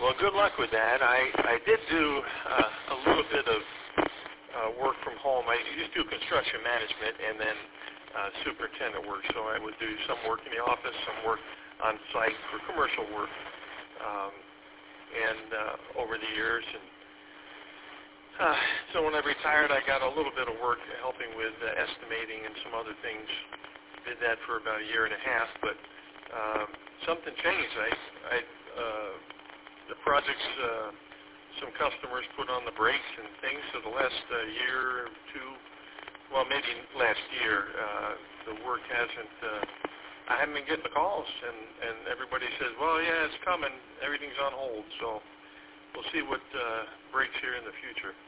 Well, good luck with that. I did do a little bit of work from home. I used to do construction management and then superintendent work. So I would do some work in the office, some work on site for commercial work, and over the years. And so when I retired, I got a little bit of work helping with estimating and some other things. Did that for about a year and a half, but something changed. The projects, some customers put on the brakes and things. So the last year or two, well, maybe last year, the work hasn't. I haven't been getting the calls, and everybody says, well, yeah, it's coming. Everything's on hold. So we'll see what breaks here in the future.